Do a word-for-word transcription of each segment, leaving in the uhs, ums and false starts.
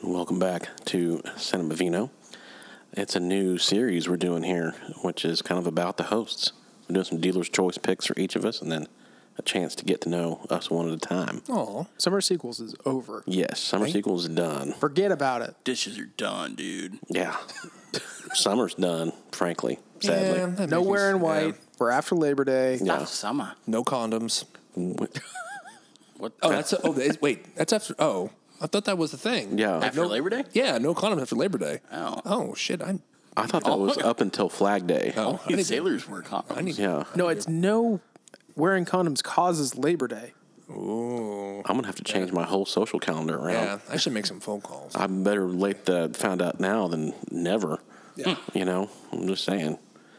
Welcome back to Cinema Vino. It's a new series we're doing here, which is kind of about the hosts. We're doing some dealer's choice picks for each of us, and then a chance to get to know us one at a time. Oh, Summer Sequels is over. Yes, Summer Sequels is done. Forget about it. Dishes are done, dude. Yeah. Summer's done, frankly, sadly. Yeah, that no makes- wearing white. yeah. We're after Labor Day. Yeah. Not summer. No condoms. What? Oh, that's a, oh. Is, wait, that's after. Oh, I thought that was the thing. Yeah. after no, Labor Day? Yeah, no condoms after Labor Day. Oh. Oh shit! I. I thought that Oh, was okay. up until Flag Day. Oh, I You need, sailors wear condoms. I need. Yeah. No, it's no wearing condoms causes Labor Day. Ooh. I'm going to have to change my whole social calendar around. Yeah, I should make some phone calls. I'm better late that found out now than never. Yeah. You know, I'm just saying.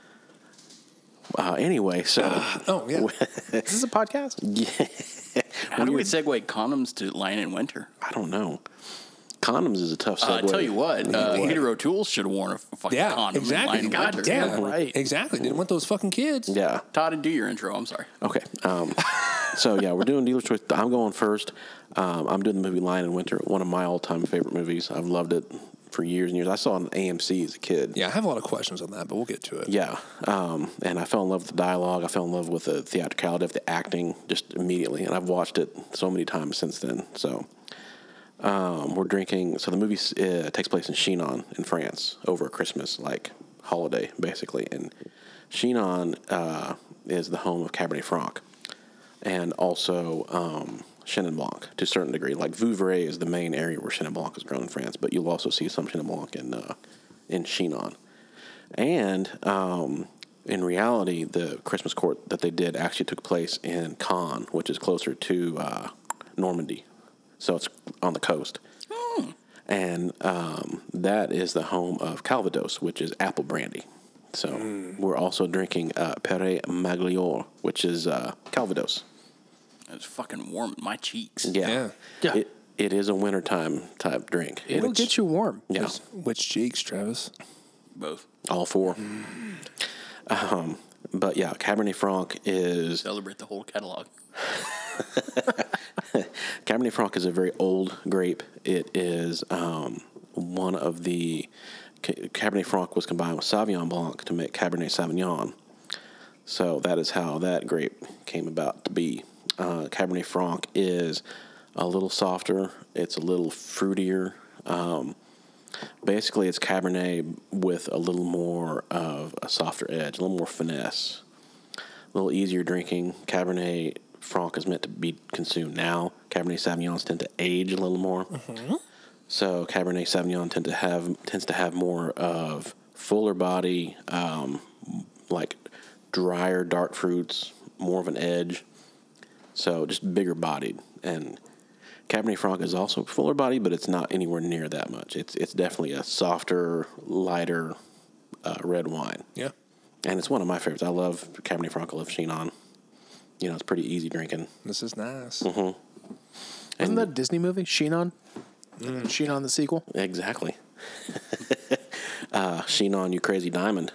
Uh, anyway, so Oh yeah. Is this a podcast? yeah, How do we segue condoms to Lion in Winter? I don't know. Condoms is a tough Uh, I segue. tell you what, uh, what? Hetero Tools should have worn a fucking Yeah, condom. in exactly. Lion in God Winter. damn. Right. Exactly. Didn't want those fucking kids. Yeah. Todd, do your intro. I'm sorry. Okay. Um, so yeah, we're doing dealer's choice. I'm going first. Um, I'm doing the movie Lion in Winter, one of my all-time favorite movies. I've loved it for years and years. I saw it on A M C as a kid. Yeah, I have a lot of questions on that, but we'll get to it. Yeah, um, and I fell in love with the dialogue. I fell in love with the theatricality of the acting just immediately, and I've watched it so many times since then. So um, we're drinking. So the movie uh, takes place in Chinon in France over a Christmas like holiday, basically. And Chinon uh, is the home of Cabernet Franc, and also um, Chenin Blanc to a certain degree. Like Vouvray is the main area where Chenin Blanc is grown in France, but you'll also see some Chenin Blanc in uh, in Chinon. And um, in reality, the Christmas court that they did actually took place in Caen, which is closer to uh, Normandy. So it's on the coast. Hmm. And um, that is the home of Calvados, which is apple brandy. So Hmm. we're also drinking uh, Pere Magliore, which is uh, Calvados. It's fucking warm in my cheeks. Yeah. Yeah. Yeah. It, it is a wintertime type drink. It'll Which- get you warm. Yeah. Which cheeks, Travis? Both. All four. Um, but yeah, Cabernet Franc is Celebrate the whole catalog. Cabernet Franc is a very old grape. It is um, one of the Cabernet Franc was combined with Sauvignon Blanc to make Cabernet Sauvignon. So that is how that grape came about to be. Uh, Cabernet Franc is a little softer. It's a little fruitier. Um, basically, it's Cabernet with a little more of a softer edge, a little more finesse, a little easier drinking. Cabernet Franc is meant to be consumed now. Cabernet Sauvignons tend to age a little more. Mm-hmm. So Cabernet Sauvignon tend to have tends to have more of fuller body, um, like drier dark fruits, more of an edge. So just bigger bodied. And Cabernet Franc is also fuller bodied, but it's not anywhere near that much. It's it's definitely a softer, lighter uh, red wine. Yeah. And it's one of my favorites. I love Cabernet Franc. I love Chinon. You know, it's pretty easy drinking. This is nice. Mm-hmm. Isn't that a Disney movie? Shinon? Mm. Shinon the sequel? Exactly. uh, Chinon, you crazy diamond.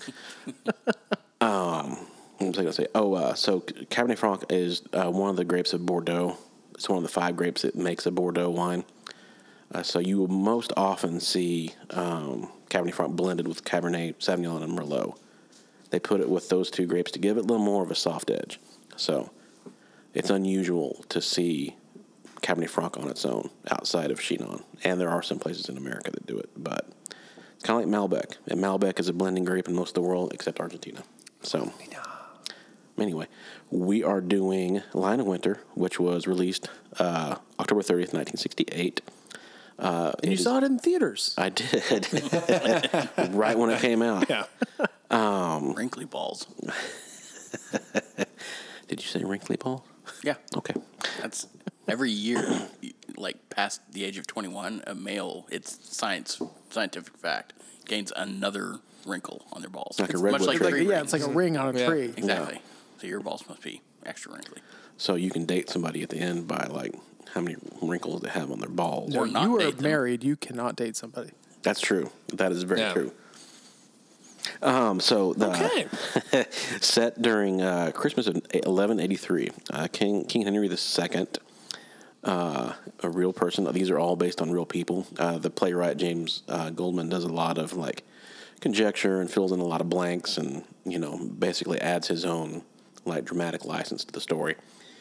um, what was I going to say? Oh, uh, so Cabernet Franc is uh, one of the grapes of Bordeaux. It's one of the five grapes that makes a Bordeaux wine. Uh, so you will most often see um, Cabernet Franc blended with Cabernet Sauvignon and Merlot. They put it with those two grapes to give it a little more of a soft edge. So it's unusual to see Cabernet Franc on its own outside of Chinon. And there are some places in America that do it. But it's kind of like Malbec. And Malbec is a blending grape in most of the world except Argentina. So anyway, we are doing Lion in Winter, which was released uh, October thirtieth, nineteen sixty-eight. Uh, And you is- saw it in theaters. I did. Right when it came out. Yeah. Um, Wrinkly balls. Did you say wrinkly ball? Yeah. Okay. That's every year, like past the age of twenty-one, a male, it's science, scientific fact, gains another wrinkle on their balls. Like a It's redwood much like tree. Like, tree yeah, rings. it's like a ring on a Yeah. tree. Exactly. So your balls must be extra wrinkly. So you can date somebody at the end by like how many wrinkles they have on their balls. No, Or not you are date them. married. You cannot date somebody. That's true. That is very Yeah. true. Um, so the Okay. set during uh, Christmas of eleven eighty-three, uh, King King Henry the Second uh, a real person. These are all based on real people. Uh, the playwright James uh, Goldman does a lot of like conjecture and fills in a lot of blanks, and you know basically adds his own like dramatic license to the story.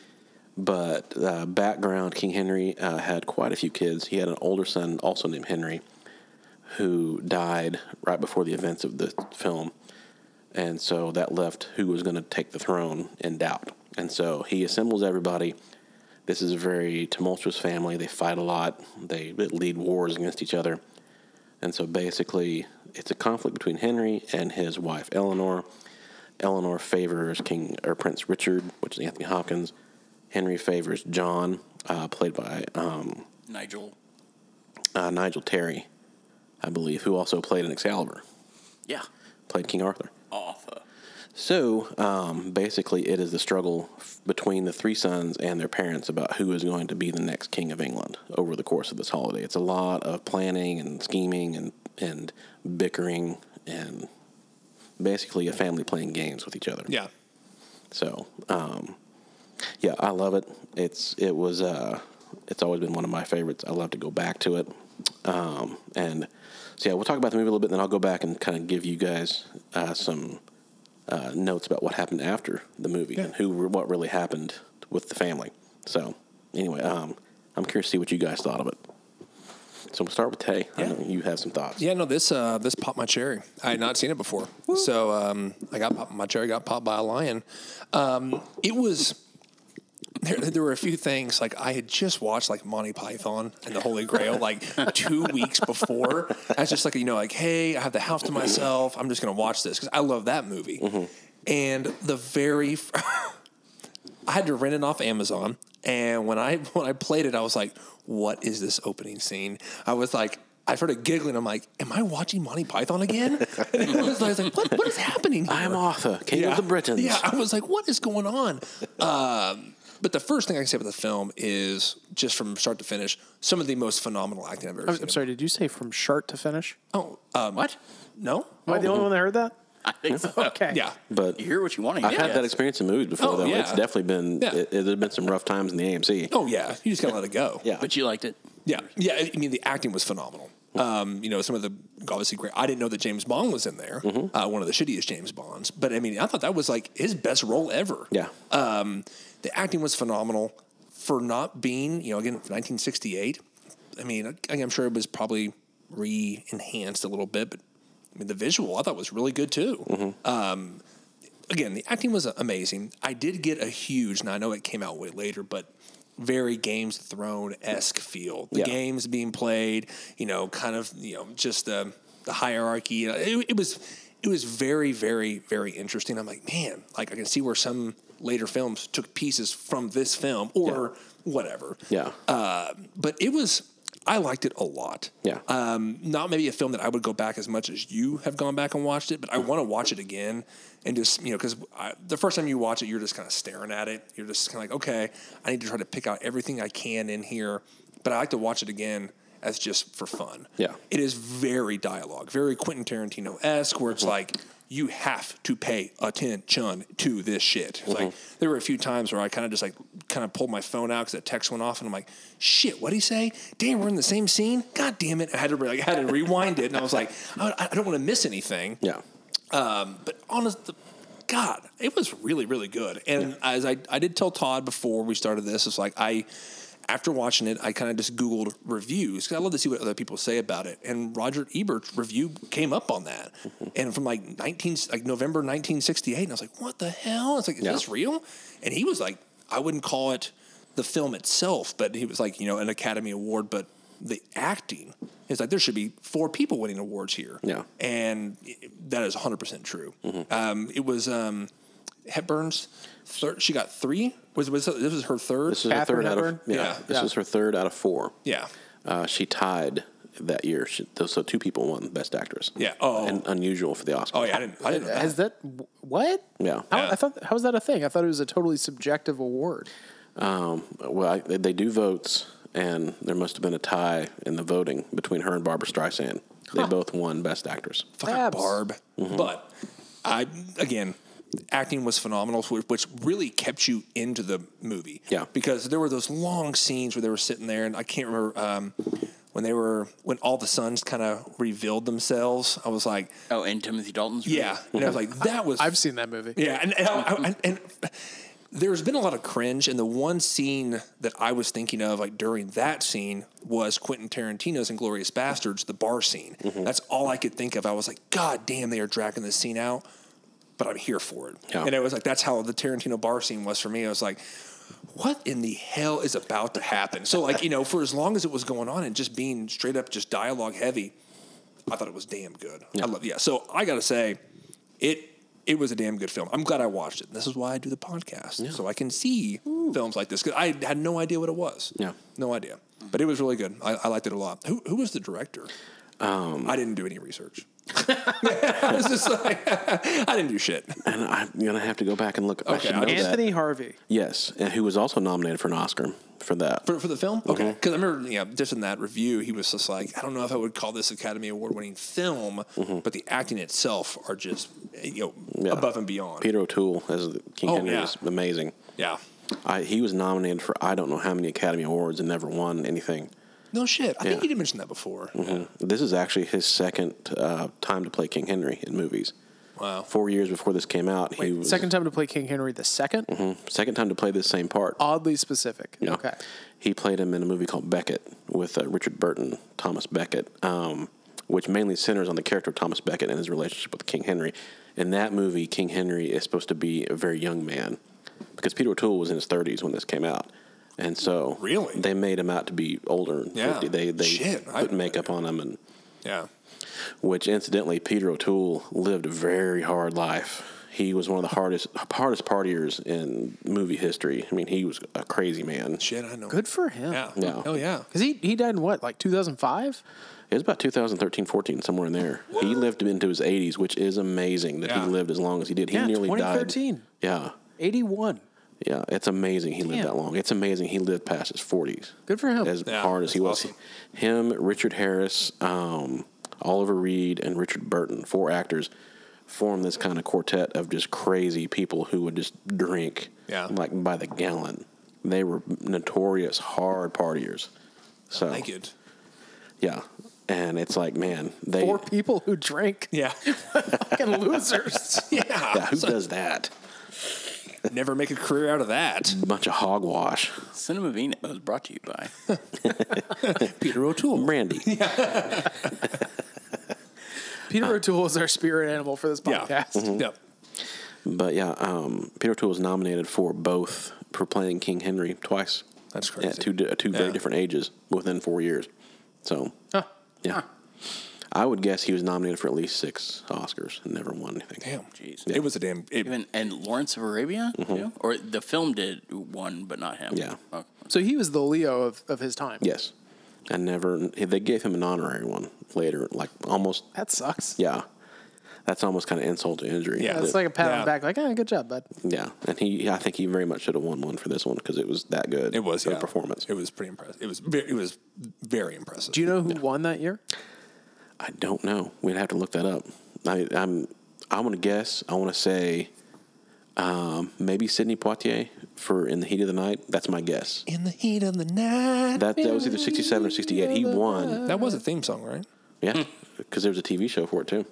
But uh, background, King Henry uh, had quite a few kids. He had an older son also named Henry, who died right before the events of the film. And so that left who was going to take the throne in doubt. And so he assembles everybody. This is a very tumultuous family. They fight a lot. They lead wars against each other. And so basically, it's a conflict between Henry and his wife, Eleanor. Eleanor favors King or Prince Richard, which is Anthony Hopkins. Henry favors John, uh, played by um, Nigel. Uh, Nigel Terry, I believe, who also played in Excalibur. Yeah. Played King Arthur. Arthur. So, um, basically, it is the struggle f- between the three sons and their parents about who is going to be the next king of England over the course of this holiday. It's a lot of planning and scheming and, and bickering and basically a family playing games with each other. Yeah. So, um, yeah, I love it. It's it was uh, it's always been one of my favorites. I love to go back to it. Um, and so yeah, we'll talk about the movie a little bit, then I'll go back and kind of give you guys uh, some uh, notes about what happened after the movie yeah. and who what really happened with the family. So anyway, um, I'm curious to see what you guys thought of it. So we'll start with Tay. Yeah. I know you have some thoughts. Yeah, no, this uh, this popped my cherry. I had not seen it before, so um, I got popped, my cherry got popped by a lion. Um, it was. There, there were a few things, like I had just watched like Monty Python and the Holy Grail like two weeks before. I was just like, you know, like, hey, I have the house to myself. I'm just going to watch this because I love that movie. Mm-hmm. And the very, I had to rent it off Amazon. And when I when I played it, I was like, what is this opening scene? I was like, I started giggling. I'm like, am I watching Monty Python again? And it was, I was like, what, what is happening here? I am Arthur, King yeah. of the Britons. Yeah, I was like, what is going on? Um, but the first thing I can say about the film is, just from start to finish, some of the most phenomenal acting I've ever I'm, seen. I'm sorry, did you say from start to finish? Oh, um, What? No? Am I the only one that heard that? I think so. Okay. Yeah. But You hear what you want to I've hear. had that experience in movies before, Oh, though. yeah. It's definitely been, Yeah. it, it, there's been some rough times in the A M C. Oh, yeah. You just got to let it go. Yeah. But you liked it. Yeah. Yeah. I mean, the acting was phenomenal. Um, you know, some of the obviously great. I didn't know that James Bond was in there, Mm-hmm. uh, one of the shittiest James Bonds. But I mean, I thought that was like his best role ever. Yeah. Um, the acting was phenomenal for not being, you know, again, nineteen sixty-eight. I mean, I, I'm sure it was probably re-enhanced a little bit, but I mean, the visual I thought was really good too. Mm-hmm. Um, again, the acting was amazing. I did get a huge, and I know it came out way later, but very Games of Thrones-esque feel. The Yeah. games being played, you know, kind of, you know, just the the hierarchy. It, it was it was very, very, very interesting. I'm like, man, like I can see where some later films took pieces from this film or whatever. Yeah. Uh, but it was, I liked it a lot. Yeah. Um, not maybe a film that I would go back as much as you have gone back and watched it, but I want to watch it again and just, you know, because the first time you watch it, you're just kind of staring at it. You're just kind of like, okay, I need to try to pick out everything I can in here, but I like to watch it again as just for fun. Yeah. It is very dialogue, very Quentin Tarantino-esque, where it's like, you have to pay attention to this shit. It's like, there were a few times where I kind of just like, kind of pulled my phone out because that text went off, and I'm like, shit, what'd he say? Damn, we're in the same scene? God damn it. I had to, like, I had to rewind it, and I was like, I, I don't want to miss anything. Yeah. Um, but honest, God, it was really, really good. And as I, I did tell Todd before we started this, it's like I, after watching it, I kind of just Googled reviews because I love to see what other people say about it. And Roger Ebert's review came up on that, mm-hmm. and from like nineteen, like November nineteen sixty-eight, and I was like, "What the hell?" It's like, "Is yeah. this real?" And he was like, "I wouldn't call it the film itself, but he was like, you know, an Academy Award, but the acting." It's like there should be four people winning awards here, yeah, and that is one hundred percent true. Mm-hmm. Um, it was um, Hepburn's third. She got three. Was was this was her third? This is her third out of yeah. yeah. This yeah. was her third out of four. Yeah. Uh, she tied that year. She, so two people won Best Actress. Yeah. Oh. And unusual for the Oscars. Oh yeah. I didn't. I didn't know that. Has that what? Yeah. How, Yeah. I thought how was that a thing? I thought it was a totally subjective award. Um, well, I, they, they do votes, and there must have been a tie in the voting between her and Barbara Streisand. They Huh. both won Best Actress. Fucking Babs. Barb. Mm-hmm. But I again, acting was phenomenal, which which really kept you into the movie. Yeah. Because there were those long scenes where they were sitting there, and I can't remember um, when they were when all the sons kind of revealed themselves. I was like, Oh, and Timothy Dalton's. yeah, and I was like, that was I've seen that movie. yeah, and and, I, I, and there's been a lot of cringe, and the one scene that I was thinking of, like during that scene, was Quentin Tarantino's *Inglourious Bastards*, the bar scene. Mm-hmm. That's all I could think of. I was like, God damn, they are dragging this scene out, but I'm here for it. Yeah. And it was like that's how the Tarantino bar scene was for me. I was like, what in the hell is about to happen? So like you know, for as long as it was going on and just being straight up just dialogue heavy, I thought it was damn good. Yeah. I love yeah. So I got to say, it. It was a damn good film. I'm glad I watched it. This is why I do the podcast, so I can see films like this. Because I had no idea what it was. Yeah. No idea. But it was really good. I, I liked it a lot. Who who was the director? Um, I didn't do any research. It's just like, I didn't do shit. And I'm gonna have to go back and look. I Okay, should I- know Anthony that. Harvey. Yes, and who was also nominated for an Oscar for that. For, for the film? Okay. Because I remember, yeah, just in that review, he was just like, I don't know if I would call this Academy Award winning film, but the acting itself are just, you know, Yeah. above and beyond. Peter O'Toole as the King Oh, Henry yeah. is amazing. Yeah. I, he was nominated for I don't know how many Academy Awards and never won anything. No shit. I think Yeah. you did mention that before. This is actually his second uh, time to play King Henry in movies. Wow. Four years before this came out, he Wait, was second time to play King Henry the second? second time to play this same part. Oddly specific. Yeah. Okay. He played him in a movie called Beckett with uh, Richard Burton, Thomas Beckett, um, which mainly centers on the character of Thomas Beckett and his relationship with King Henry. In that movie, King Henry is supposed to be a very young man because Peter O'Toole was in his thirties when this came out. And so Really? they made him out to be older than Yeah. fifty. They, they Shit, I- put makeup on him, and Yeah. which incidentally, Peter O'Toole lived a very hard life. He was one of the hardest hardest partiers in movie history. I mean, he was a crazy man. Shit, I know. Good for him. Yeah. Yeah. Oh, yeah. Because he, he died in what, like two thousand five? It was about two thousand thirteen, fourteen, somewhere in there. He lived into his eighties, which is amazing that Yeah. he lived as long as he did. He Yeah, nearly twenty died. thirteen. Yeah. eighty-one. Yeah, it's amazing he lived Damn. that long. It's amazing he lived past his forties. Good for him. As Yeah, hard as he that's was. awesome. Him, Richard Harris, um, Oliver Reed, and Richard Burton, four actors, formed this kind of quartet of just crazy people who would just drink Yeah. like by the gallon. They were notorious hard partiers. So, Naked. yeah. And it's like, man, they. Four people who drink. Yeah. Fucking losers. yeah. Yeah, who does that? Never make a career out of that. Bunch of hogwash. Cinema Bean was brought to you by. Peter O'Toole. Brandy. Peter O'Toole is our spirit animal for this Yeah. podcast. Yep. But yeah, um, Peter O'Toole was nominated for both for playing King Henry twice. That's crazy. At two di- two very Yeah. different ages within four years. So Huh. yeah, I would guess he was nominated for at least six Oscars and never won anything. Damn. Jeez. It was a damn. It, Even and Lawrence of Arabia, too? Or the film did one, but not him. Yeah. Oh. So he was the Leo of, of his time. Yes, and never they gave him an honorary one later, like almost That sucks. yeah. That's almost kind of insult to injury. Yeah. It's That- like a pat on Yeah. the back, like, ah, good job, bud. yeah, and he I think he very much should have won one for this one because it was that good. it was for yeah. the performance. It was pretty impressive. It was very, it was very impressive. Do you know who won that year? I don't know. We'd have to look that up. I, I'm I'm gonna guess. I want to say um, maybe Sidney Poitier for In the Heat of the Night. That's my guess. In the heat of the night. That that was either sixty-seven or sixty-eight. He won. That was a theme song, right? Yeah, because there was a T V show for it too.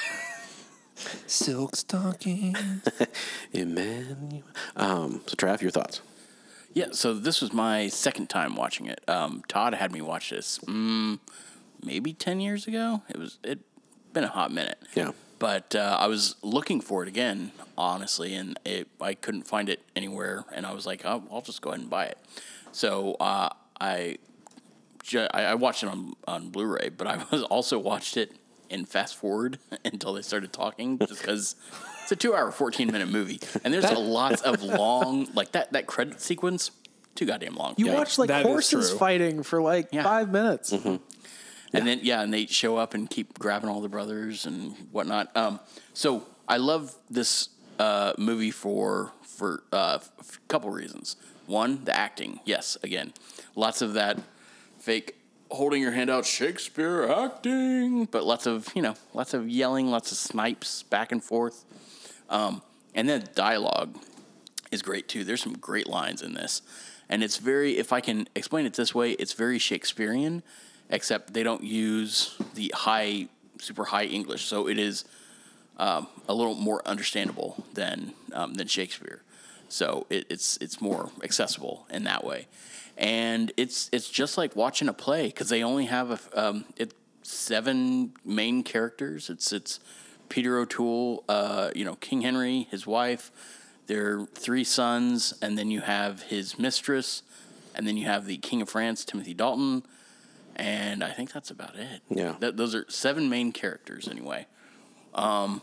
Silk stocking. Emmanuel. Um, so Trav, your thoughts? Yeah, so this was my second time watching it. Um, Todd had me watch this mm, maybe ten years ago. It was it been a hot minute. Yeah. But uh, I was looking for it again, honestly, and it, I couldn't find it anywhere. And I was like, oh, I'll just go ahead and buy it. So uh, I, ju- I I watched it on, on Blu-ray, but I was also watched it in fast forward until they started talking, just because it's a two-hour, fourteen-minute movie, and there's a lots of long, like that that credit sequence, too goddamn long. You Yeah, watched like that is horses true. fighting for like Yeah. five minutes. And then yeah, and they show up and keep grabbing all the brothers and whatnot. Um, so I love this uh, movie for for uh, a couple reasons. One, the acting. Yes, again, lots of that fake holding your hand out Shakespeare acting, but lots of you know lots of yelling, lots of snipes back and forth. Um, and then dialogue is great too. There's some great lines in this, and it's very. If I can explain it this way, it's very Shakespearean, except they don't use the high, super high English, so it is um, a little more understandable than um, than Shakespeare. So it, it's it's more accessible in that way, and it's it's just like watching a play because they only have a um, it seven main characters. It's it's Peter O'Toole, uh, you know, King Henry, his wife, their three sons, and then you have his mistress, and then you have the King of France, Timothy Dalton, and I think that's about it. Yeah, That, those are seven main characters anyway, um,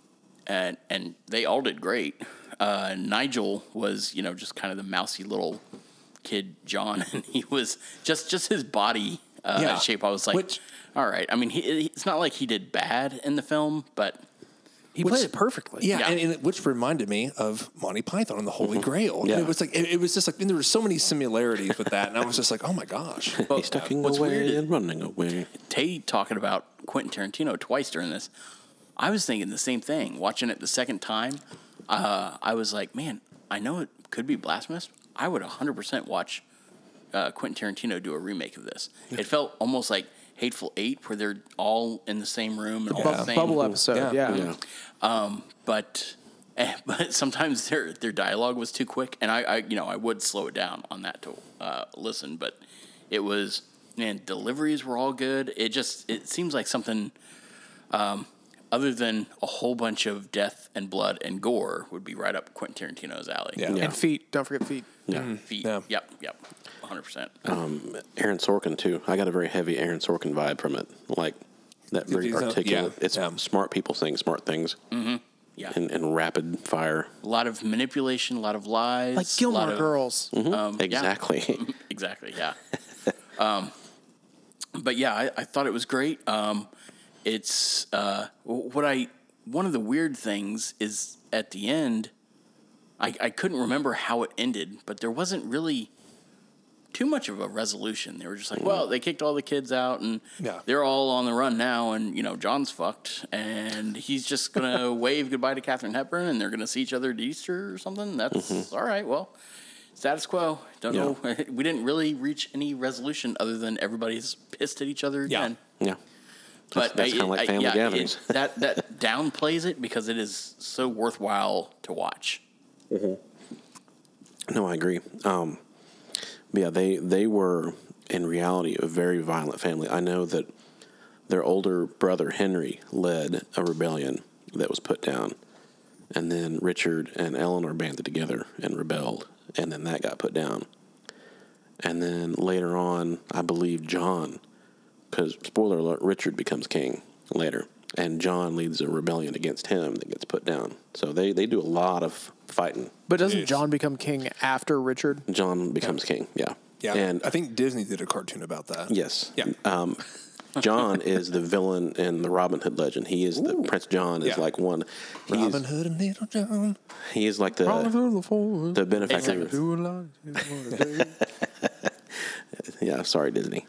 and and they all did great. Uh, Nigel was, you know, just kind of the mousy little kid, John, and he was just just his body uh, Yeah. shape. I was like, Which- all right. I mean, he, it's not like he did bad in the film, but He Which- played it perfectly. Yeah, Yeah. And, and it- which reminded me of Monty Python and the Holy Grail. Yeah. And it was like it, it was just like and there were so many similarities with that, and I was just like, oh my gosh. he's tucking what's away weird is- and running away. Tay talking about Quentin Tarantino twice during this. I was thinking the same thing. Watching it the second time, uh, I was like, man, I know it could be blasphemous. I would one hundred percent watch uh, Quentin Tarantino do a remake of this. It felt almost like Hateful Eight, where they're all in the same room and all the Bu- same. Bubble episode. Yeah. Yeah. Yeah, Um, but eh, but sometimes their their dialogue was too quick, and I, I you know I would slow it down on that to uh, listen. But it was man, deliveries were all good. It just it seems like something um, other than a whole bunch of death and blood and gore would be right up Quentin Tarantino's alley. Yeah. Yeah. And feet. Don't forget feet. yeah, feet. Yeah. Yep, yep, one hundred percent. Aaron Sorkin too. I got a very heavy Aaron Sorkin vibe from it, like that very He's a- articulate. yeah, It's yeah. smart people saying smart things Yeah, and, and rapid fire. a lot of manipulation, a lot of lies, Like a lot Gilmore of- Girls. Um, yeah. Exactly. Exactly, yeah. um, but yeah, I, I thought it was great. Um, it's uh, what I one of the weird things is at the end, I, I couldn't remember how it ended, but there wasn't really too much of a resolution. They were just like, well, they kicked all the kids out, and Yeah. they're all on the run now, and you know, John's fucked, and he's just gonna wave goodbye to Katharine Hepburn, and they're gonna see each other at Easter or something. That's all right. Well. Status quo. Don't Yeah. know. We didn't really reach any resolution other than everybody's pissed at each other Yeah. again. Yeah. But that's kinda like family yeah, gatherings. It, that that downplays it because it is so worthwhile to watch. No, I agree. Um, but yeah, they they were in reality a very violent family. I know that their older brother Henry led a rebellion that was put down, and then Richard and Eleanor banded together and rebelled, and then that got put down. And then later on, I believe John, because spoiler alert, Richard becomes king later, and John leads a rebellion against him that gets put down. So they, they do a lot of fighting. But doesn't Jeez. John become king after Richard? John becomes king, yeah. Yeah. And I think Disney did a cartoon about that. yes. Yeah. Um, John is the villain in the Robin Hood legend. He is the Prince John is Yeah. like one. He Robin is, Hood and Little John. he is like the the benefactor. Exactly. Yeah, sorry Disney.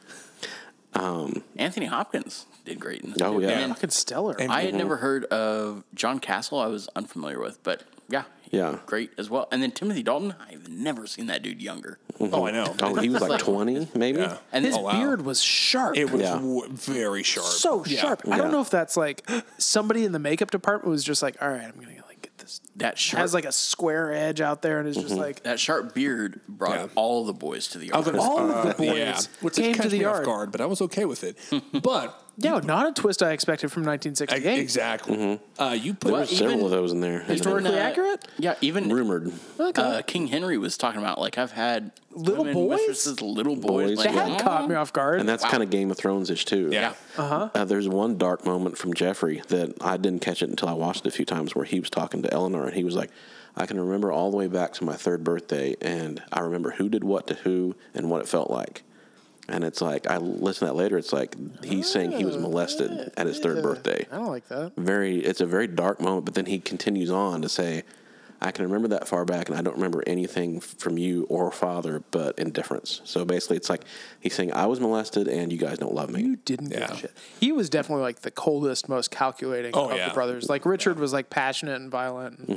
Anthony Hopkins did great in this. Oh, too. yeah. And Fucking stellar. And- I had never heard of John Castle. I was unfamiliar with, but yeah, Yeah. great as well. And then Timothy Dalton. I've never seen that dude younger. Oh, I know. Oh, he was like Like- twenty, maybe. Yeah. And His then, Oh, wow. beard was sharp. It was Yeah. w- very sharp. so Yeah. sharp. I Yeah. don't know if that's like somebody in the makeup department was just like, all right, I'm gonna like get this. that sharp, Has like a square edge out there, and it's just like that sharp beard brought Yeah. all the boys to the I was yard. gonna- all of the uh, boys yeah. Which came catch to the me off yard. guard, but I was okay with it. But Yeah, not a twist I expected from nineteen I- sixty-eight. exactly, uh, you put There were even- several of those in there. Historically uh, accurate? Yeah, even Rumored. Okay. uh, King Henry was talking about like I've had Little women, boys? mistresses, little boys. Boys, like, that yeah. caught me off guard. And that's Wow. kind of Game of Thrones-ish too. yeah. Uh, there's one dark moment from Jeffrey that I didn't catch it until I watched it a few times, where he was talking to Eleanor, and he was like, I can remember all the way back to my third birthday, and I remember who did what to who and what it felt like. And it's like, I listen to that later, it's like he's saying he was molested at his third birthday. I don't like that. Very, it's a very dark moment, but then he continues on to say, I can remember that far back, and I don't remember anything from you or father but indifference. So basically, it's like he's saying, I was molested, and you guys don't love me. You didn't give Yeah. a shit. He was definitely like the coldest, most calculating Oh, of yeah. the brothers. Like Richard was like passionate and violent. And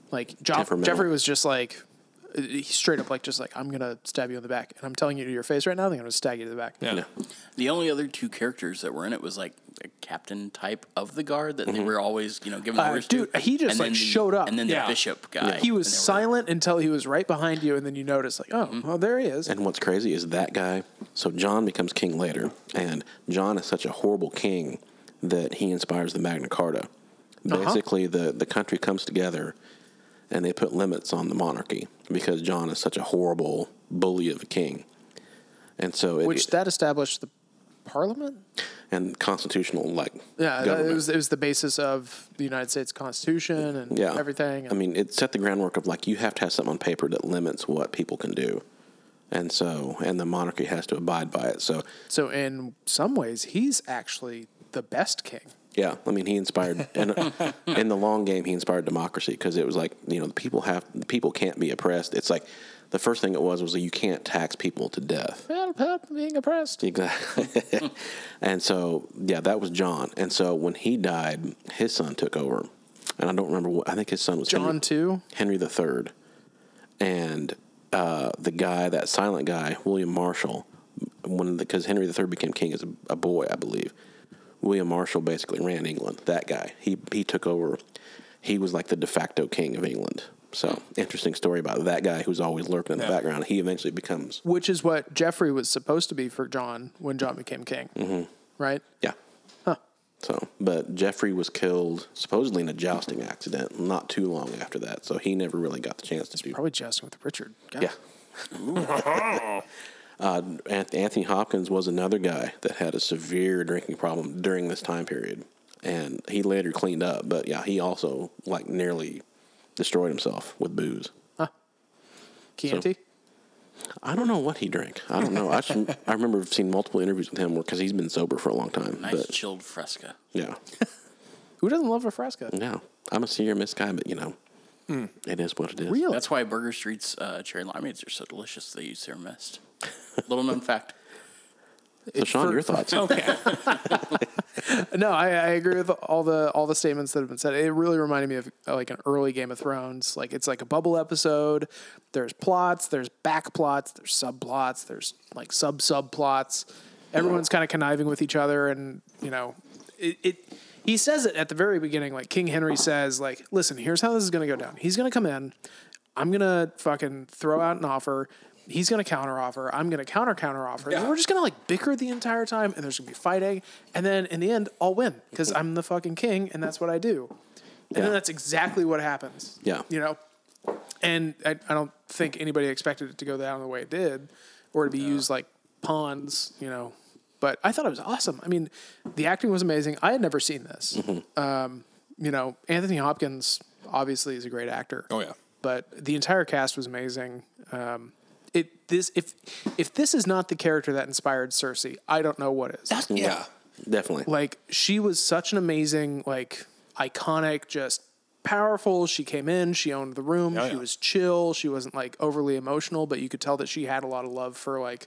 Like Joff- Temperamental. Jeffrey was just like, he straight up like just like, I'm gonna stab you in the back, and I'm telling you to your face right now, I'm gonna stab you to the back. Yeah. Yeah. The only other two characters that were in it was like the captain type of the guard that they were always, you know, giving Uh, orders dude, to. he just, And like, then the- showed up. And then Yeah. the bishop guy. He was And they were- silent until he was right behind you, and then you notice like, oh, well, there he is. And what's crazy is that guy. So John becomes king later, and John is such a horrible king that he inspires the Magna Carta. Uh-huh. Basically, the the country comes together, and they put limits on the monarchy because John is such a horrible bully of a king, and so it, Which that established the parliament. and constitutional like Yeah, that, government. it was it was the basis of the United States Constitution and yeah everything. I mean, it set the groundwork of like you have to have something on paper that limits what people can do, and so and the monarchy has to abide by it. So so in some ways, he's actually the best king. yeah, I mean, he inspired, and in the long game, he inspired democracy because it was like, you know, the people have, the people can't be oppressed. It's like the first thing it was was that you can't tax people to death. Help, help, I'm being oppressed. Exactly. And so, yeah, that was John. And so when he died, his son took over, and I don't remember what. I think his son was John Henry, too. Henry the Third, and uh, the guy, that silent guy, William Marshall, when because Henry the Third became king as a, a boy, I believe. William Marshall basically ran England. That guy, he he took over. He was like the de facto king of England. So interesting story about that guy who's always lurking in the Yeah. background. He eventually becomes Which is what Jeffrey was supposed to be for John when John became king, mm-hmm. right? yeah. Huh. So, but Geoffrey was killed supposedly in a jousting accident not too long after that. So he never really got the chance to do. Probably jousting with Richard. God. Yeah. uh, Anth- Anthony Hopkins was another guy that had a severe drinking problem during this time period, and he later cleaned up. But yeah, he also like nearly destroyed himself with booze. Chianti. I don't know what he drank. I don't know. I just, I remember seeing multiple interviews with him because he's been sober for a long time. Nice But chilled fresca. yeah, Who doesn't love a Fresca? yeah, I'm a senior miss guy, but you know, it is what it is. Really? That's why Burger Street's uh, cherry limeades are so delicious. They use Sierra Mist. Little known fact. So, Sean, for- your thoughts? Okay. No, I, I agree with all the all the statements that have been said. It really reminded me of uh, like an early Game of Thrones. Like it's like a bubble episode. There's plots, there's back plots, there's subplots, there's like sub subplots. Everyone's kind of conniving with each other, and you know, it, it. He says it at the very beginning. Like King Henry says, like, listen, here's how this is going to go down. He's going to come in. I'm going to fucking throw out an offer. He's going to counter offer. I'm going to counter counter offer. And Yeah. we're just going to like bicker the entire time, and there's going to be fighting. And then in the end, I'll win because I'm the fucking king, and that's what I do. And Yeah. then that's exactly what happens. Yeah. You know? And I, I don't think anybody expected it to go down the way it did or to be used like pawns, you know. But I thought it was awesome. I mean, the acting was amazing. I had never seen this. Mm-hmm. Um, you know, Anthony Hopkins obviously is a great actor. Oh, yeah. But the entire cast was amazing. Um, it this if if this is not the character that inspired Cersei, I don't know what is. Yeah. Definitely. Like she was such an amazing, like iconic, just powerful. She came in, she owned the room, Oh, she yeah. was chill, she wasn't like overly emotional, but you could tell that she had a lot of love for like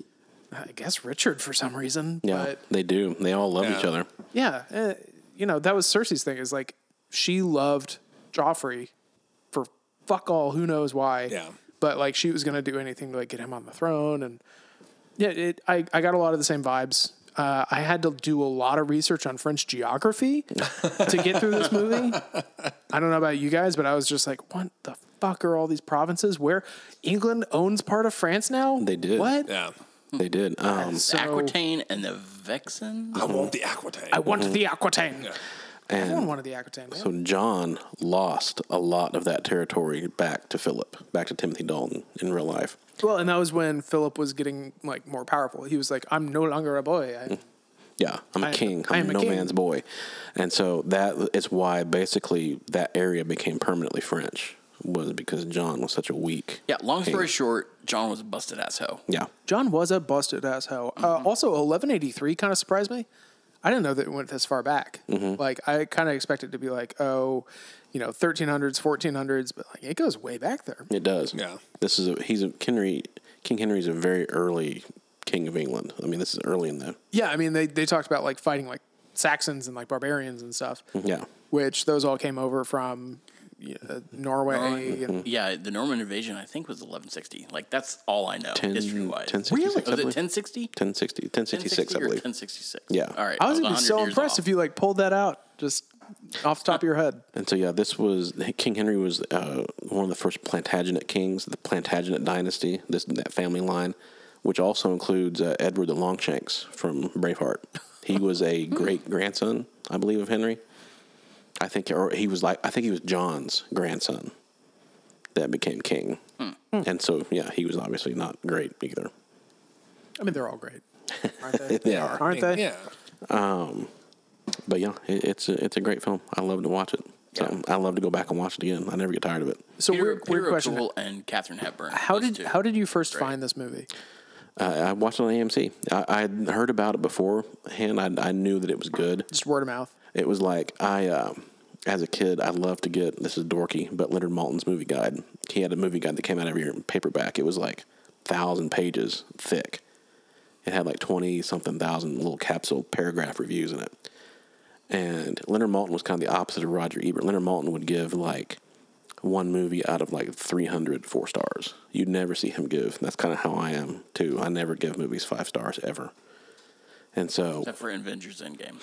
I guess Richard for some reason. Yeah, But they do. They all love Yeah. each other. yeah, uh, you know, that was Cersei's thing is like she loved Joffrey for fuck all who knows why. Yeah. But like she was gonna do anything to like get him on the throne, and yeah, it, I I got a lot of the same vibes. Uh, I had to do a lot of research on French geography to get through this movie. I don't know about you guys, but I was just like, what the fuck are all these provinces? Where England owns part of France now? They did. What? Yeah. They did. Um, So- Aquitaine and the Vexen. I want the Aquitaine. I want the Aquitaine. Everyone and wanted the Aquitaine. Man. so John lost a lot of that territory back to Philip, back to Timothy Dalton in real life. Well, and that was when Philip was getting like more powerful. He was like, "I'm no longer a boy." I, Yeah, I'm a I- king. I I'm am a no king. man's boy. And so that is why basically that area became permanently French, was because John was such a weak. Yeah, long story king. short, John was a busted ass hoe. Yeah. John was a busted ass hoe. Uh, also, eleven eighty-three kind of surprised me. I didn't know that it went this far back. Like, I kind of expected to be like, oh, you know, thirteen hundreds, fourteen hundreds, but like it goes way back there. It does. Yeah. This is a he's a Henry King Henry's a very early king of England. I mean, this is early in the Yeah, I mean, they, they talked about like fighting like Saxons and like barbarians and stuff, yeah. which those all came over from, uh, Norway. And, Yeah, the Norman invasion I think was eleven sixty. Like that's all I know ten, history wise. ten sixty-six, Was I it believe. ten sixty? ten sixty, ten sixty-six, I believe. ten sixty-six. Yeah. All right. I was one gonna be hundred so years impressed off. if you like pulled that out just off the top of your head. And so, yeah, this was King Henry was uh, one of the first Plantagenet kings, the Plantagenet dynasty, this that family line, which also includes uh, Edward the Longshanks from Braveheart. He was a great grandson, I believe, of Henry. I think, or he was like, I think he was John's grandson that became king. Hmm. And so, yeah, he was obviously not great either. I mean, they're all great, aren't they? They are. Aren't they? Yeah. But yeah, it, it's a, it's a great film. I love to watch it. So Yeah. I love to go back and watch it again. I never get tired of it. So Peter, weird, weird Peter question. O'Toole and Katharine Hepburn. How those did two. how did you first Great. find this movie? Uh, I watched it on A M C. I I'd heard about it beforehand. I I knew that it was good. Just word of mouth. It was like I, uh, as a kid, I loved to get, this is dorky, but Leonard Maltin's movie guide. He had a movie guide that came out every year in paperback. It was like thousand pages thick. It had like twenty something thousand little capsule paragraph reviews in it. And Leonard Maltin was kind of the opposite of Roger Ebert. Leonard Maltin would give like one movie out of like three hundred four stars. You'd never see him give. That's kind of how I am too. I never give movies five stars ever. And so, Except for Avengers Endgame.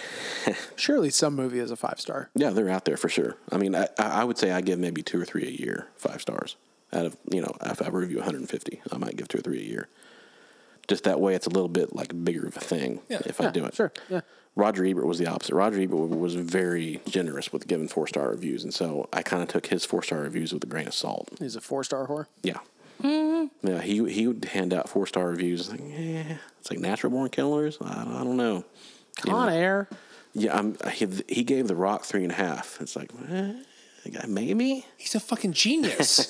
Surely some movie is a five star. yeah, they're out there for sure. I mean, I, I would say I give maybe two or three a year, five stars. Out of, you know, if I review one hundred fifty, I might give two or three a year. Just that way, it's a little bit like bigger of a thing Yeah. if I do it. Sure. Yeah. Roger Ebert was the opposite. Roger Ebert was very generous with giving four star reviews, and so I kind of took his four star reviews with a grain of salt. He's a four star whore. Yeah. Yeah, he he would hand out four star reviews. Like, eh, it's like Natural Born Killers. I, I don't know. You Con know? Air. Yeah, I'm, he, he gave The Rock three and a half. It's like, eh, maybe. He's a fucking genius.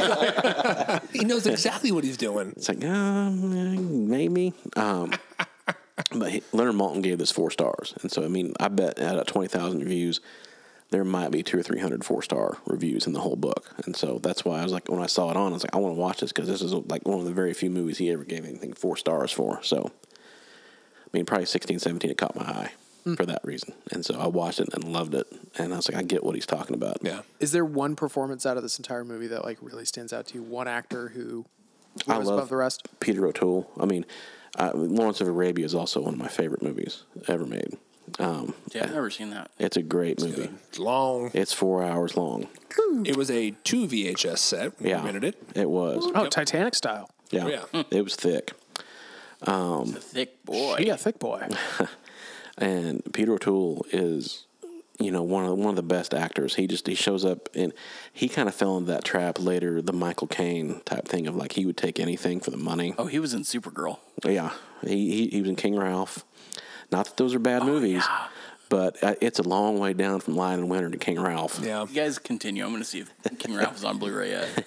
He knows exactly what he's doing. It's like, um, maybe. Um, but he, Leonard Maltin gave this four stars, and so I mean, I bet out of twenty thousand reviews, there might be two or three hundred four star reviews in the whole book, and so that's why I was like, when I saw it on, I was like, I want to watch this because this is like one of the very few movies he ever gave anything four stars for. So, I mean, probably sixteen, seventeen, it caught my eye for that reason, and so I watched it and loved it, and I was like, I get what he's talking about. Yeah. Is there one performance out of this entire movie that like really stands out to you? One actor who I was love above the rest? Peter O'Toole. I mean, uh, Lawrence of Arabia is also one of my favorite movies ever made. Um, Yeah, I've never seen that. it's a great movie. It's long. It's four hours long. It was a two V H S set. We Yeah, rented it. it was. Oh, Titanic style. Yeah, yeah. it was thick. It's a thick boy. Yeah, thick boy. And Peter O'Toole is, you know, one of the, one of the best actors. He just he shows up and he kind of fell into that trap later, the Michael Caine type thing of like he would take anything for the money. Oh, he was in Supergirl. Yeah, he he, he was in King Ralph. Not that those are bad movies, yeah. but uh, it's a long way down from Lion and Winter to King Ralph. Yeah. You guys continue. I'm going to see if King Ralph is on Blu-ray yet.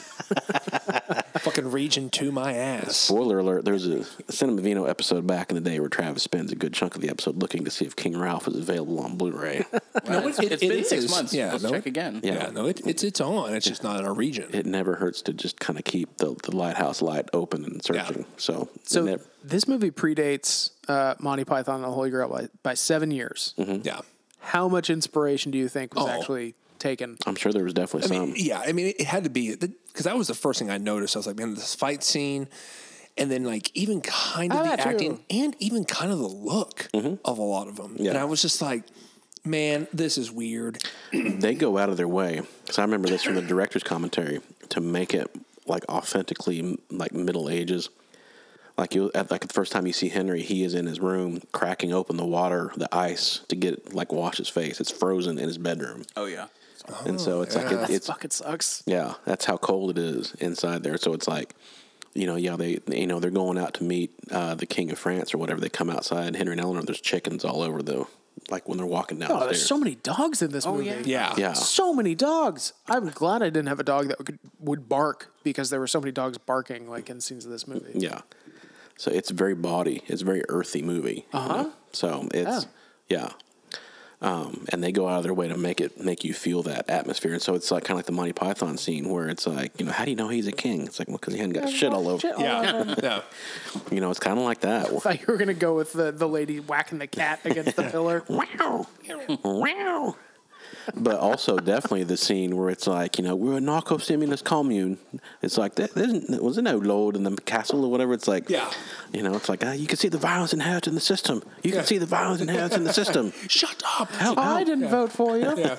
Fucking region to my ass. Spoiler alert, there's a Cinema Vino episode back in the day where Travis spends a good chunk of the episode looking to see if King Ralph is available on Blu-ray. Well, it's, it- it's it been six is. months. Yeah, Let's no, check it- again. Yeah. Yeah, no, it, it's it's on. It's just not in our region. It never hurts to just kind of keep the, the lighthouse light open and searching. Yeah. So, So it never- this movie predates uh, Monty Python and the Holy Grail by, by seven years. Yeah. How much inspiration do you think was Oh. actually taken? I'm sure there was definitely I some. mean, yeah, I mean, it, it had to be because that was the first thing I noticed. I was like, man, this fight scene, and then like even kind of How the about you? acting, and even kind of the look of a lot of them. Yeah. And I was just like, man, this is weird. They go out of their way, because I remember this from the director's commentary, to make it like authentically like Middle Ages. Like you, at like the first time you see Henry, he is in his room cracking open the water, the ice to get like wash his face. It's frozen in his bedroom, Oh, yeah. and so it's like it, it's Fucking sucks. yeah, that's how cold it is inside there. So it's like, you know, yeah, they you know they're going out to meet uh, the King of France or whatever. They come outside, Henry and Eleanor. There's chickens all over the like when they're walking down Oh, the there's stairs. so many dogs in this movie. yeah. Yeah. Yeah. So many dogs. I'm glad I didn't have a dog that would, would bark because there were so many dogs barking like in scenes of this movie. Yeah. So it's very body. It's a very earthy movie. Uh-huh. So it's, yeah. Um, and they go out of their way to make it, make you feel that atmosphere. And so it's like kind of like the Monty Python scene where it's like, you know, how do you know he's a king? It's like, well, because he hadn't got shit all over. Shit all Yeah. over. Yeah. You know, it's kind of like that. I thought you were going to go with the, the lady whacking the cat against the pillar. Wow. Wow. But also definitely the scene where it's like, you know, we're a narco-stimulus commune. It's like, there, there was no lord in the castle or whatever. It's like, Yeah. you know, it's like, uh, you can see the violence inherent in the system. You Yeah. can see the violence inherent in the system. Shut up. Help, I help. didn't vote for you. Yeah.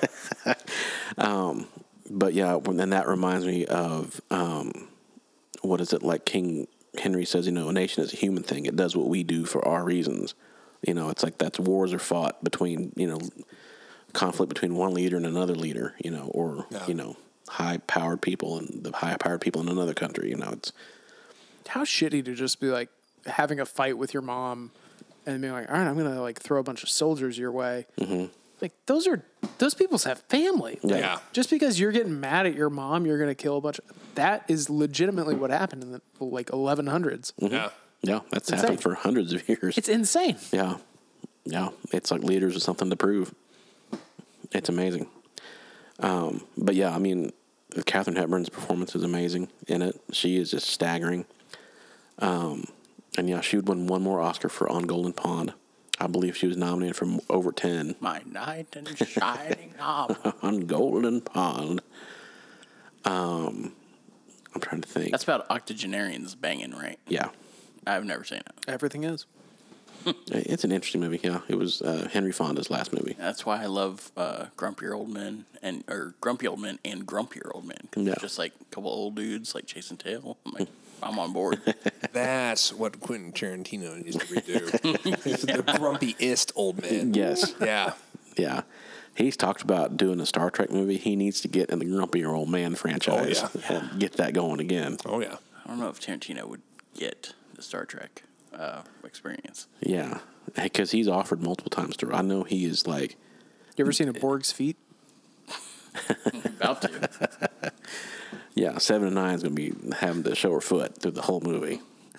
But yeah, and that reminds me of, um, what is it, like King Henry says, you know, a nation is a human thing. It does what we do for our reasons. You know, it's like that's wars are fought between, you know, conflict between one leader and another leader, you know, or, Yeah. you know, high-powered people and the high-powered people in another country, you know, it's, How shitty to just be like having a fight with your mom and being like, all right, I'm going to like throw a bunch of soldiers your way. Mm-hmm. Like those are, those people's have family. Like, Yeah. Just because you're getting mad at your mom, you're going to kill a bunch of, that is legitimately what happened in the like eleven hundreds. Yeah. yeah, that's insane. happened for hundreds of years. It's insane. Yeah. Yeah. It's like leaders with something to prove. It's amazing. Um, but yeah, I mean, Katharine Hepburn's performance is amazing in it. She is just staggering. Um, and yeah, she would win one more Oscar for On Golden Pond. I believe she was nominated for over ten. My knight in shining armor. On Golden Pond. Um, I'm trying to think. That's about octogenarians banging, right? yeah. I've never seen it. Everything is. It's an interesting movie. Yeah. It was uh, Henry Fonda's last movie. That's why I love uh, Grumpier Old Men and or Grumpy Old Men and Grumpier Old Men. 'Cause Yeah. it's just like a couple old dudes like chasing tail. I'm like, I'm on board. That's what Quentin Tarantino needs to redo. He's the grumpiest old man. Yes. Yeah. Yeah. He's talked about doing a Star Trek movie. He needs to get in the Grumpier Old Man franchise Oh, yeah. and get that going again. Oh, yeah. I don't know if Tarantino would get the Star Trek uh, experience. Yeah. Because he's offered multiple times to. I know he is like, You ever seen a Borg's feet? About to. yeah, seven and nine is going to be having to show her foot through the whole movie.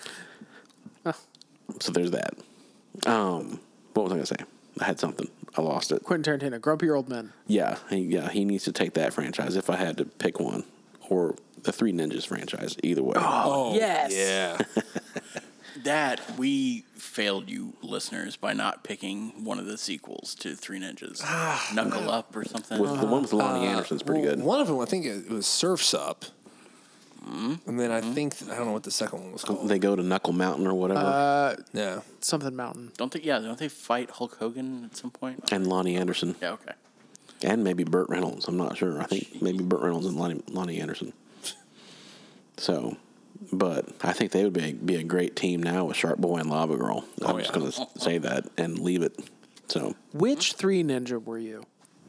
So there's that. Um, what was I going to say? I had something. I lost it. Quentin Tarantino, grumpier old men. Yeah, he, yeah, he needs to take that franchise if I had to pick one, or the Three Ninjas franchise. Either way. Oh, yes. Yeah. That we failed you listeners by not picking one of the sequels to Three Ninjas. Knuckle Up or something. With, the one with Lonnie Anderson's pretty Well, good. One of them, I think it was Surf's Up. And then I think, I don't know what the second one was called. They go to Knuckle Mountain or whatever, Uh, Yeah. something mountain. Don't they? Yeah, don't they fight Hulk Hogan at some point? and Lonnie Anderson, Yeah. Okay. and maybe Burt Reynolds. I'm not sure. I think maybe Burt Reynolds and Lonnie, Lonnie Anderson. So, but I think they would be be a great team now with Shark Boy and Lava Girl. I'm Oh, just yeah. going to say that and leave it. So, Which three ninja were you?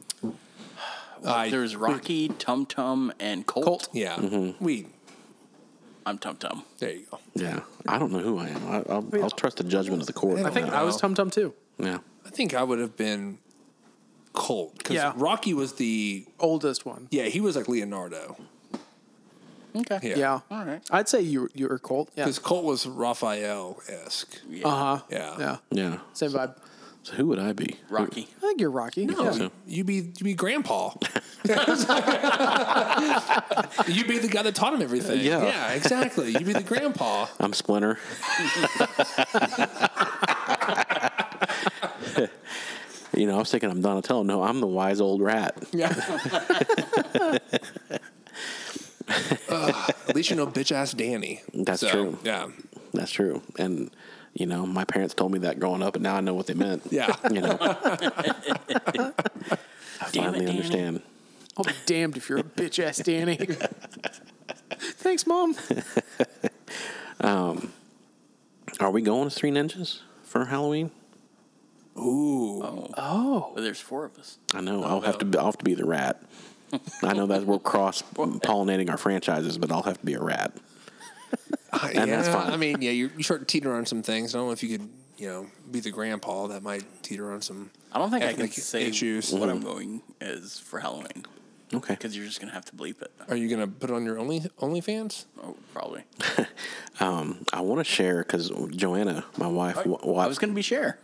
I, There was Rocky, Tum Tum, and Colt. Colt. yeah. Mm-hmm. We, I'm Tum Tum. there you go. yeah, I don't know who I am. I, I'll, I'll trust the judgment of the court. I on think that. I was Tum Tum too. Yeah. I think I would have been Colt. Because Yeah. Rocky was the, Oldest one. yeah, he was like Leonardo. Okay. Yeah. Yeah. All right. I'd say you you were Colt. Yeah. Because Colt was Raphael-esque. Yeah. Uh huh. Yeah. Yeah. Yeah. Same vibe. So who would I be? Rocky. I think you're Rocky. No, Yeah. so. you be you be Grandpa. you be the guy that taught him everything. Yeah. yeah, exactly. You be the grandpa. I'm Splinter. You know, I was thinking I'm Donatello. No, I'm the wise old rat. Yeah. uh, at least you know bitch ass Danny. That's So, true. Yeah. That's true. And, you know, my parents told me that growing up, and now I know what they meant. Yeah. You know, I Damn finally it, Danny. understand. I'll be damned if you're a bitch ass Danny. Thanks, Mom. Are we going to Three Ninjas for Halloween? Ooh. Oh. But there's four of us. I know. I'll have to. Be, I'll have to be the rat. I know that we're cross pollinating our franchises, but I'll have to be a rat. Uh, And yeah, that's fine. I mean, yeah, you you start to teeter on some things. I don't know if you could, you know, be the grandpa. That might teeter on some. I don't think I ethnic can say issues. what I'm going as for Halloween Okay. because you're just gonna have to bleep it. Are you gonna put it on your only OnlyFans? Oh, probably. Um, I want to share because Joanna, my wife, wa- wa- I was gonna be Cher.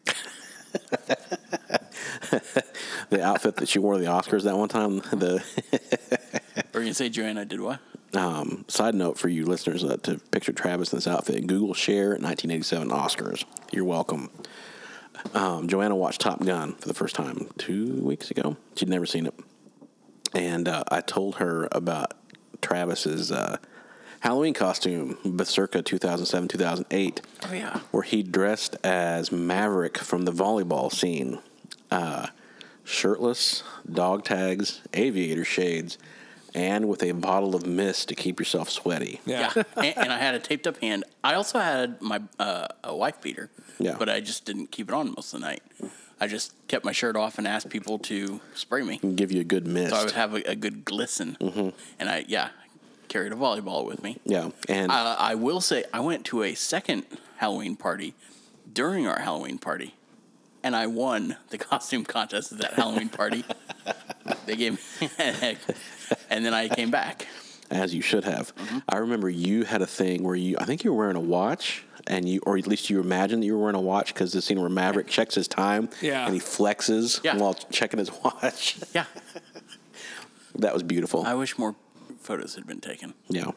the outfit that she wore to the Oscars that one time. The Or you can say Joanna did what? um, side note for you listeners uh, to picture Travis in this outfit: Google Cher nineteen eighty-seven Oscars. You're welcome. um, Joanna watched Top Gun for the first time two weeks ago. She'd never seen it. And uh, I told her about Travis's uh, Halloween costume, circa two thousand seven, two thousand eight. Oh, yeah. Where he dressed as Maverick from the volleyball scene. Uh, shirtless, dog tags, aviator shades, and with a bottle of mist to keep yourself sweaty. Yeah, and, and I had a taped up hand. I also had my uh, a wife beater, Yeah. but I just didn't keep it on most of the night. I just kept my shirt off and asked people to spray me, And give you a good mist. so I would have a, a good glisten. Mm-hmm. And I, yeah, carried a volleyball with me. Yeah, and Uh, I will say I went to a second Halloween party during our Halloween party, and I won the costume contest at that Halloween party. They gave me, and then I came back. as you should have. Mm-hmm. I remember you had a thing where you, I think you were wearing a watch, and you, or at least you imagined that you were wearing a watch because the scene where Maverick checks his time, Yeah. and he flexes Yeah. while checking his watch. Yeah, That was beautiful. I wish more photos had been taken. Yeah.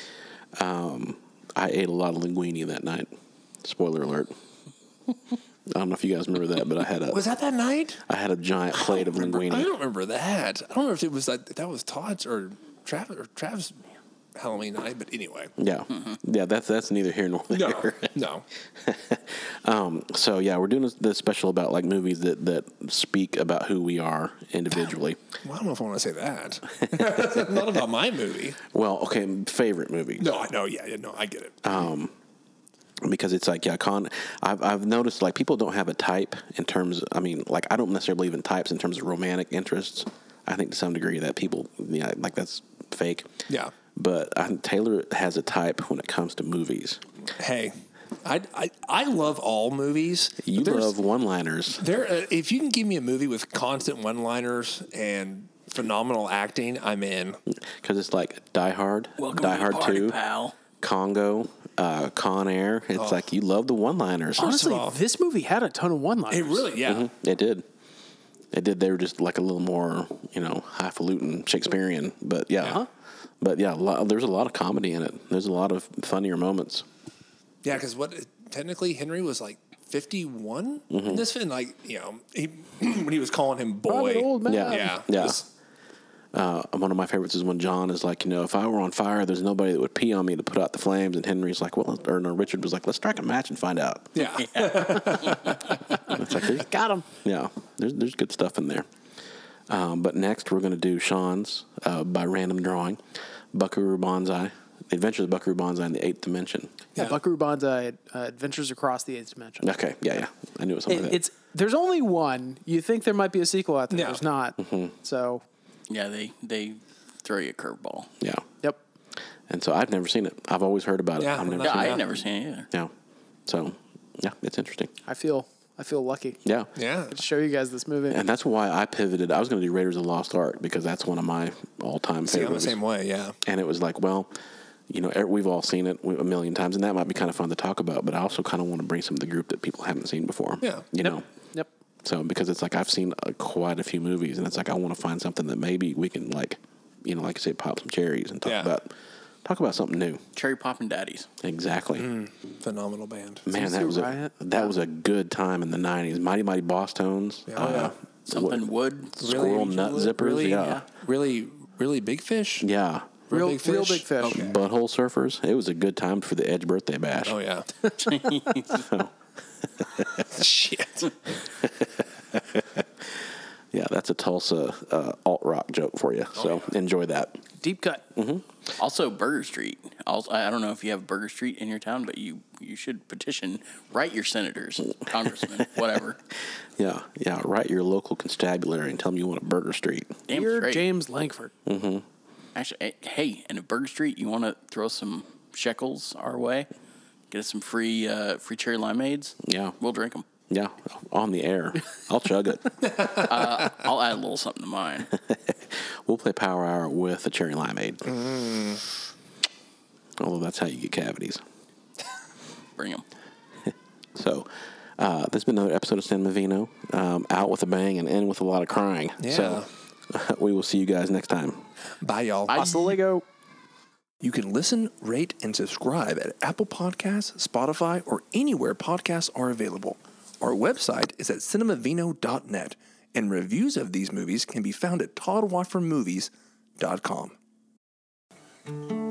Um, I ate a lot of linguine that night. Spoiler alert. I don't know if you guys remember that, but I had a Was that that night? I had a giant plate of Remember- linguine. I don't remember that. I don't remember if it was like that was Todd's or Travis or Travis Halloween night, but anyway. Yeah, yeah. That's that's neither here nor No, there. no. Um, so yeah, we're doing this, this special about like movies that that speak about who we are individually. Well, I don't know if I want to say that. Not about my movie. Well, okay, favorite movies. No, I know. Yeah, yeah, no, I get it. Because it's like, yeah, con. I've I've noticed like people don't have a type in terms. I mean, like I don't necessarily believe in types in terms of romantic interests. I think to some degree that people, yeah, like that's fake. Yeah. But I think Taylor has a type when it comes to movies. Hey, I, I, I love all movies. You but there's- love one-liners. There, uh, if you can give me a movie with constant one-liners and phenomenal acting, I'm in. Because it's like Die Hard, Welcome Die to the Hard party, two, pal. Congo, uh, Con Air. It's like you love the one-liners. Honestly, all- this movie had a ton of one-liners. It really, yeah. Mm-hmm. It did. It did. They were just like a little more, you know, highfalutin Shakespearean. But yeah, Uh-huh. but yeah, a lot, there's a lot of comedy in it. There's a lot of funnier moments. Yeah, because what technically Henry was like fifty-one Mm-hmm. in this film. Like, you know, he, when he was calling him I'm boy. an old man. Yeah. Yeah, Yeah. it was- Uh, one of my favorites is when John is like, you know, if I were on fire, there's nobody that would pee on me to put out the flames. And Henry's like, well, or no, Richard was like, let's strike a match and find out. yeah. And it's like, there's, Got him. yeah, there's there's good stuff in there. Um, but next we're going to do Sean's uh, by random drawing, Buckaroo Banzai, The Adventures of Buckaroo Banzai in the Eighth Dimension. Yeah, Yeah. Buckaroo Banzai, uh, Adventures Across the Eighth Dimension. Okay, yeah, yeah, I knew it was something It, like that. it's there's only one. You think there might be a sequel out there? Yeah. There's not. Mm-hmm. So, Yeah, they they throw you a curveball. Yeah, yep. and so I've never seen it. I've always heard about it. Yeah, I've never no, Yeah, seen I it. had never seen it either. Yeah, so yeah, it's interesting. I feel I feel lucky Yeah, Yeah. to show you guys this movie. and that's why I pivoted. I was going to do Raiders of the Lost Ark because that's one of my all-time See, I'm the favorites. same way, yeah. And it was like, well, you know, er- we've all seen it a million times, and that might be kind of fun to talk about. But I also kind of want to bring some of the group that people haven't seen before. Yeah. you know. Yep. So because it's like I've seen uh, quite a few movies, and it's like I want to find something that maybe we can like, you know, like I say, pop some cherries and talk Yeah. about talk about something new. Cherry Poppin' Daddies. Exactly. Mm. Phenomenal band. Man, Sister that was a, Riot. that was a good time in the nineties. Mighty Mighty Boss Tones. Yeah. Oh, yeah. Something wood. Squirrel nut zippers. Really, yeah. really, really big fish? Yeah. Real, big real fish? big fish. Okay. Butthole Surfers. It was a good time for the Edge birthday bash. Oh, yeah. Shit. Yeah, that's a Tulsa uh, alt rock joke for you. So enjoy that. Deep cut. Also, Burger Street. Also, I I don't know if you have Burger Street in your town, but you, you should petition, write your senators, congressmen, whatever. Yeah, yeah. Write your local constabulary and tell them you want a Burger Street. Damn Dear straight. James Langford. Actually, eh, hey, and at Burger Street, you want to throw some shekels our way? Get us some free uh, free cherry limeades? Yeah. We'll drink them. Yeah, on the air. I'll chug it. I'll add a little something to mine. We'll play Power Hour with a cherry limeade. Although that's how you get cavities. Bring them. So, uh, this has been another episode of San Mavino. Um, out with a bang and in with a lot of crying. So, we will see you guys next time. Bye, y'all. Hasta luego. You can listen, rate, and subscribe at Apple Podcasts, Spotify, or anywhere podcasts are available. Our website is at cinemavino dot net, and reviews of these movies can be found at total watch for movies dot com.